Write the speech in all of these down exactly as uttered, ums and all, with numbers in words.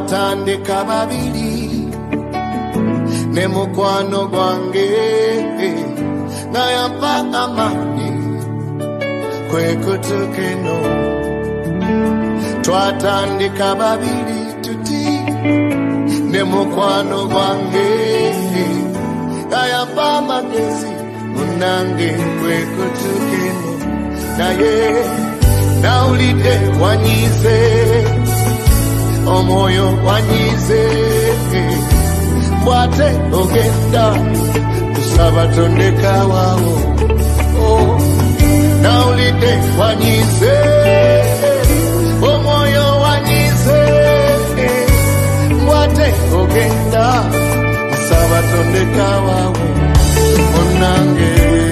twatandika babiri ne mukwano gwange nayampa amani kwekutuka eno. Twatandika babiri tuti ne mukwano gwange nayampa amagezi munange kwekutuka eno. Naye nawulidde wanyize, omwoyo wanyize, bw'ate ogenda kusaba tondeka waawo. Oh, nawulidde wanyize, omwoyo wanyize, bw'ate ogenda kusaba tondeka waawo. Munange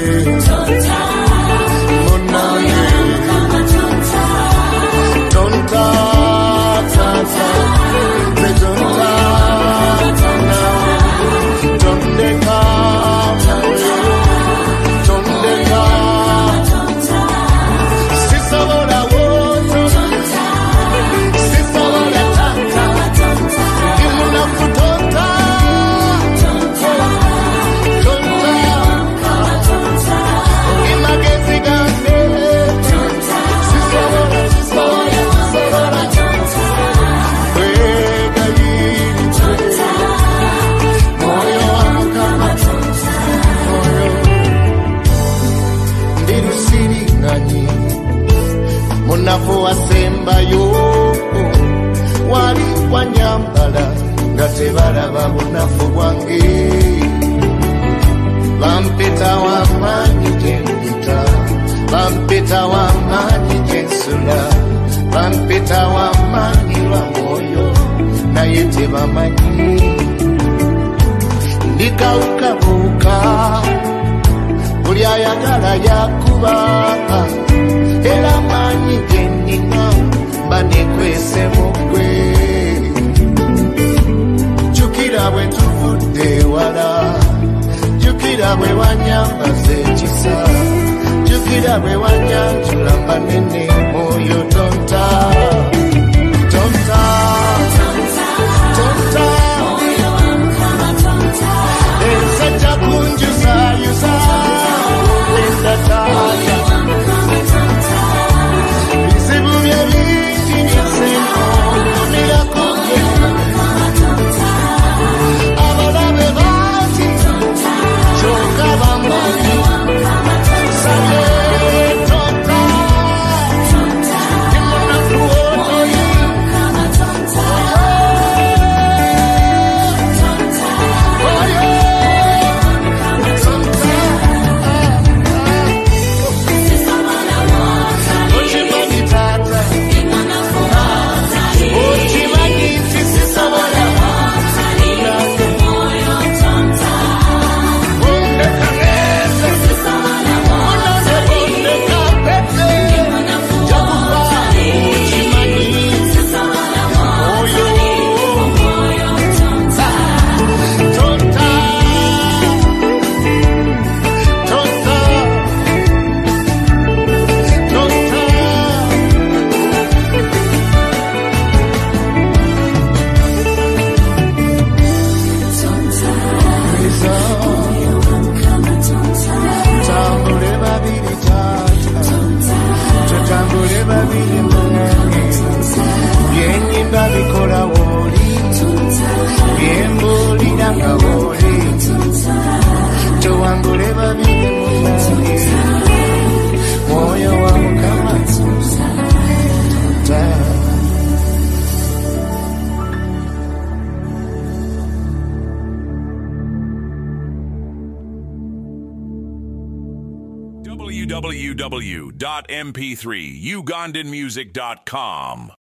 Tonta, tonta, tonta, tondeka, tondeka, sisabola woto, sisabola tanta, imuna kutonta, tonta, imagezi gande, sisabola, sisabola. Munafu wasembayo wali wanyambala nga tebalaba bunafu bwange. Bampita w'amaanyi gye mpita, bampita w'amaanyi gye nsula, bampita w'amaanyi lwa mwoyo naye tebamanyi. Ndikawukabuuka buli ayagala yakuba, era maanyi ge nnina mba nekwese mu ggwe. Jjukira bwe tuvudde ewala, jjukira bwe wanyambaza ekisa, jjukira bwe wanyanjula mba nene mwoyo. Tonta, tonta, tonta, ensajja kunjusayusa endataaya. Bizibu bye bingi byesengo mirako bye, abalabe baati kyokka bamanyi. Sabe tonta, imunafu wotoyi, oyo, tonta, okimanyi taata, okimanyi nti sisobola bondeka ngeze, munange bondeka pete, jakuba okimanyi oyo, tonta, tonta, tonta. Tutambule babiri taata, tutambule babiri munange, byennyimba bikola wooli, byembuulira nga wooli. Tuwangule babiri munange, mwoyo wa Mukama taata. w w w dot m p three ugandan music dot com